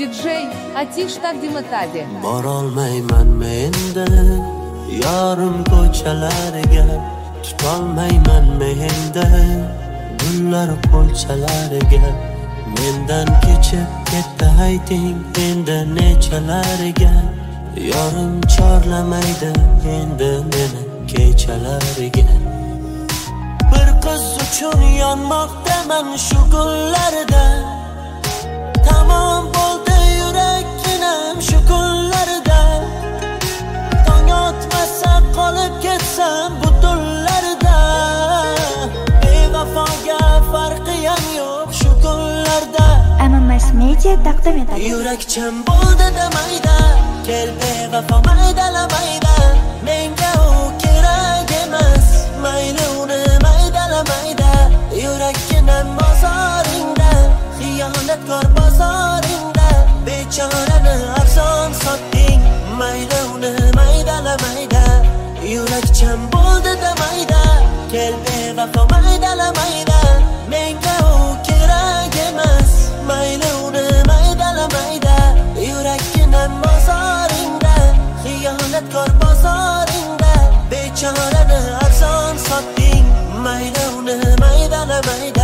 Диджей Atish taqdim etadi. Borolmayman menda yorim ko'chalariga, tutolmayman menda gullar qo'lchalariga. Mendan kechib ketdi ayting endi nechalariga, yorim chorlamaydi endi meni kechalariga. Bir qiz uchun yonmoqdaman shu gullarda, tamom bo'ldi yurakkinam shu kunlarda. Tong otmasa qolib ketsam bu tunlarda, bevafoga farqi ham yo'q shu kunlarda. MMS Media taqdim etadi. Yurakcham bo'ldi damayda, kel bevafo maydalamayda. Menga u kerak emas, mayli uni maydalamayda. Yurakkinam bozoringda, xiyonatkor bozoringda. Bechorani arzon sotding, mayli uni maydalamayda. Yurakcham bo'ldi damayda, kel bevafo maydalamayda. Menga u kerak emas, mayli uni maydalamayda. Yurakkinam bozoringda, xiyonatkor bozoringda. Bechorani arzon sotding, mayli uni maydalamayda.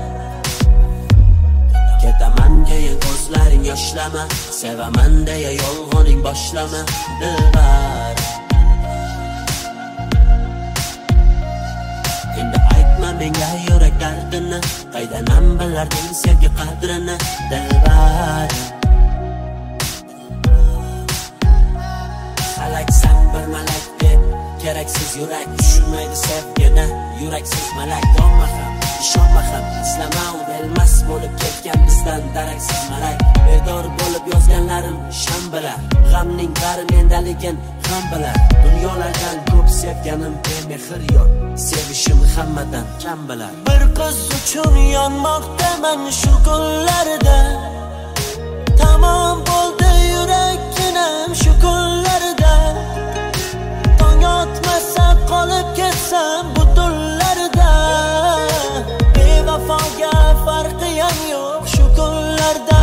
Ketaman deya ko'zlaring yoshlama, sevaman deya yolg'oning boshlama. Dilbar endi aytma menga yurak dardini, qaydanam bilarding sevgi qadrini. Dilbar halaksan bir malak deb, keraksiz yurak tushunmaydi sevgini. Yuraksiz malak donma ham, ishonma ham, islama u bilmas bo'lib ketgan bizdan daraksiz malak. Bedor bo'lib yozganlarim sham bilar, g'amning bari mendaligin ham bilar. Dunyolardan ko'p sevganim bemehr yor, sevishim hammadan kam bilar. Bir qiz uchun yonmoqdaman shu kunlarda, tamom bo'ldi yurakkinam shu kunlarda. Tong otmasa qolib ketsam bu tunlarda, bevafoga farqi ham yo'q shu kunlarda.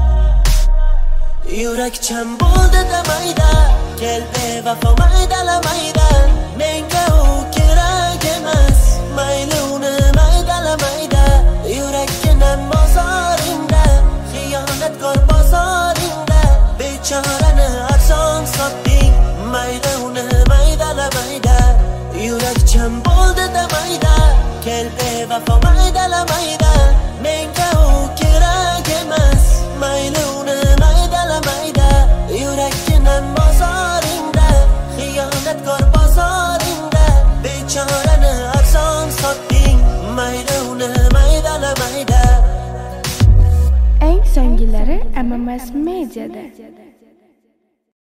Yurakcham bo'ldi damayda, kel bevafo maydalamayda. Menga u kerak emas, mayli uni maydalamayda. Yurakkinam bozoringda, xiyonatkor bozoringda. Bechorani arzon sotding, mayli uni maydalamayda. Yurakcham bo'ldi damayda, kel bevafo maydalamayda. Menga u kerak emas, mayli uni maydalamayda. Yurakkinam bozoringda, xiyonatkor bozoringda. Bechorani arzon sotding, mayli uni maydalamayda. Eng so'ngilari MMS Media'da.